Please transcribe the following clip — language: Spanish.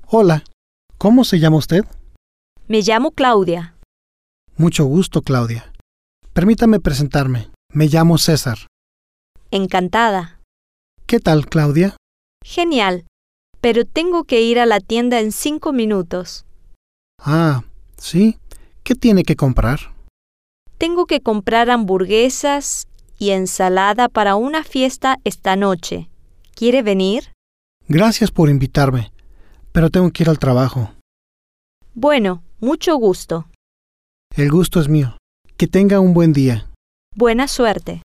Hola, ¿cómo se llama usted? Me llamo Claudia. Mucho gusto, Claudia. Permítame presentarme. Me llamo César. Encantada. ¿Qué tal, Claudia? Genial. Pero tengo que ir a la tienda en 5 minutos. Ah, ¿sí? ¿Qué tiene que comprar? Tengo que comprar hamburguesas y ensalada para una fiesta esta noche. ¿Quiere venir? Gracias por invitarme, pero tengo que ir al trabajo. Bueno, mucho gusto. El gusto es mío. Que tenga un buen día. Buena suerte.